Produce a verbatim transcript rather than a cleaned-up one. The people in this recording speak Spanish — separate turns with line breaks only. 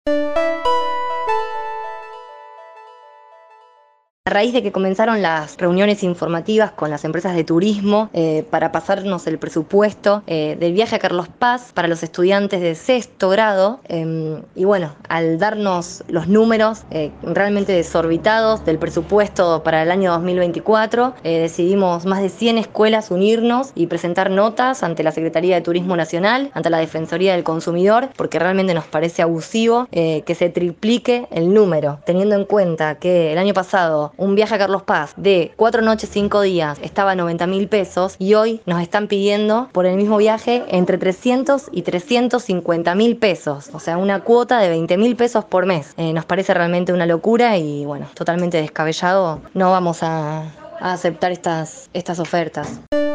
A raíz de que comenzaron las reuniones informativas con las empresas de turismo eh, para pasarnos el presupuesto eh, del viaje a Carlos Paz para los estudiantes de sexto grado, eh, y bueno, al darnos los números eh, realmente desorbitados del presupuesto para el año dos mil veinticuatro, eh, decidimos más de cien escuelas unirnos y presentar notas ante la Secretaría de Turismo Nacional, ante la Defensoría del Consumidor, porque realmente nos parece abusivo eh, que se triplique el número, teniendo en cuenta que el año pasado un viaje a Carlos Paz de cuatro noches, cinco días estaba a noventa mil pesos y hoy nos están pidiendo por el mismo viaje entre trescientos y trescientos cincuenta mil pesos, o sea, una cuota de veinte mil pesos por mes. Eh, nos parece realmente una locura y bueno, totalmente descabellado. No vamos a, a aceptar estas, estas ofertas.